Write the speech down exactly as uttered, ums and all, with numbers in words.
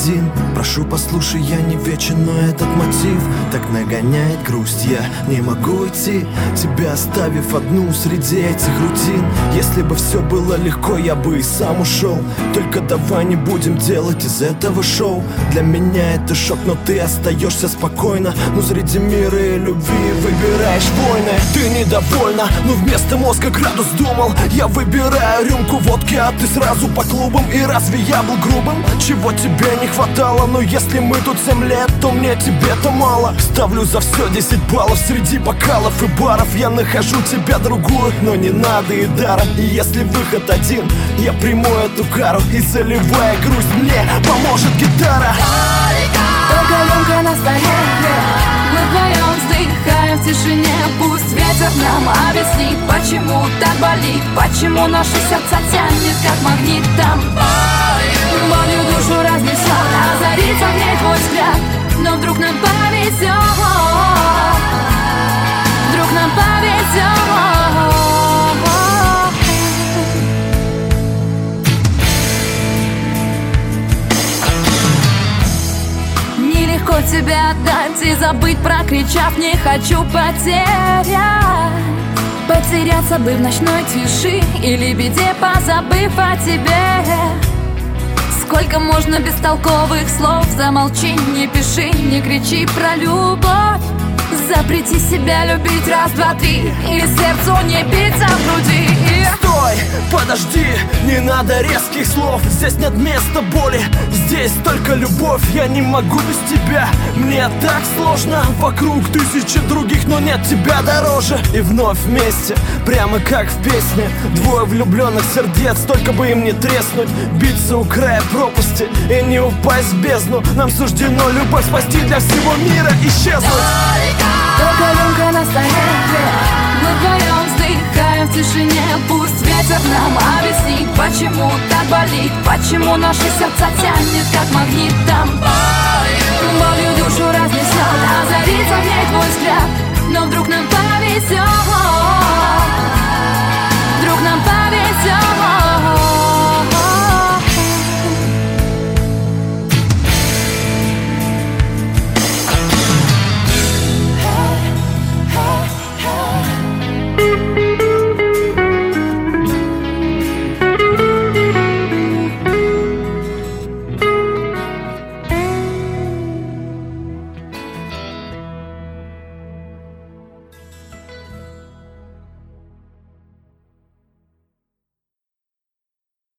один. Прошу, послушай, я не вечен, но этот мотив так нагоняет грусть. Я не могу идти, тебя оставив одну среди этих рутин. Если бы все было легко, я бы и сам ушел. Только давай не будем делать из этого шоу. Для меня это шок, но ты остаешься спокойно. Ну среди мира и любви выбираешь войны. Ты недовольна, но вместо мозга градус думал. Я выбираю рюмку водки, а ты сразу по клубам. И разве я был грубым? Чего тебе не хватало? Но если мы тут семь лет, то мне тебе-то мало. Ставлю за все десять баллов среди бокалов и баров. Я нахожу тебя другую, но не надо и даром. И если выход один, я приму эту кару. И заливая грусть, мне поможет гитара. Только рюмка на столе, мы вдвоем вздыхаем в тишине. Пусть ветер нам объяснит, почему так болит, почему наши сердца тянет как магнитом. Болью душу разнесет, озарится в ней твой взгляд. Но вдруг нам повезет, вдруг нам повезет. Нелегко тебя отдать и забыть, прокричав: не хочу потерять. Потеряться бы в ночной тиши или беде, позабыв о тебе. Сколько можно бестолковых слов? Замолчи, не пиши, не кричи про любовь. Запрети себя любить, раз, два, три, и сердцу не биться в груди. Стой, подожди, не надо резких слов. Здесь нет места боли, здесь только любовь. Я не могу без тебя, мне так сложно. Вокруг тысячи других, но нет тебя дороже. И вновь вместе, прямо как в песне. Двое влюбленных сердец, только бы им не треснуть. Биться у края пропасти и не упасть в бездну. Нам суждено любовь спасти, для всего мира исчезнуть. Только рюмка на столе, мы вдвоем вздыхаем в тишине. Пусть ветер нам объяснит, почему так болит, почему наши сердца тянет как магнитом. Болью душу разнесет,